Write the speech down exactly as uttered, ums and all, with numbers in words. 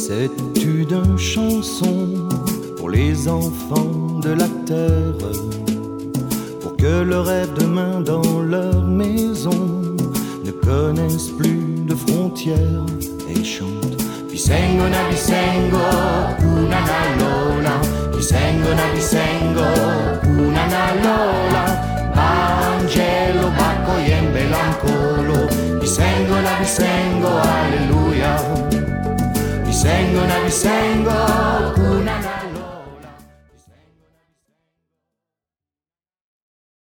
C'est une chanson pour les enfants de la terre, pour que le rêve demain dans leur maison ne connaisse plus de frontières et chante. Visengo na visengo, una na lola. Visengo na visengo, una na lola. Angelo, Bacco, Yembe, Lancolo. Visengo na visengo, alleluia. Visengo na visengo,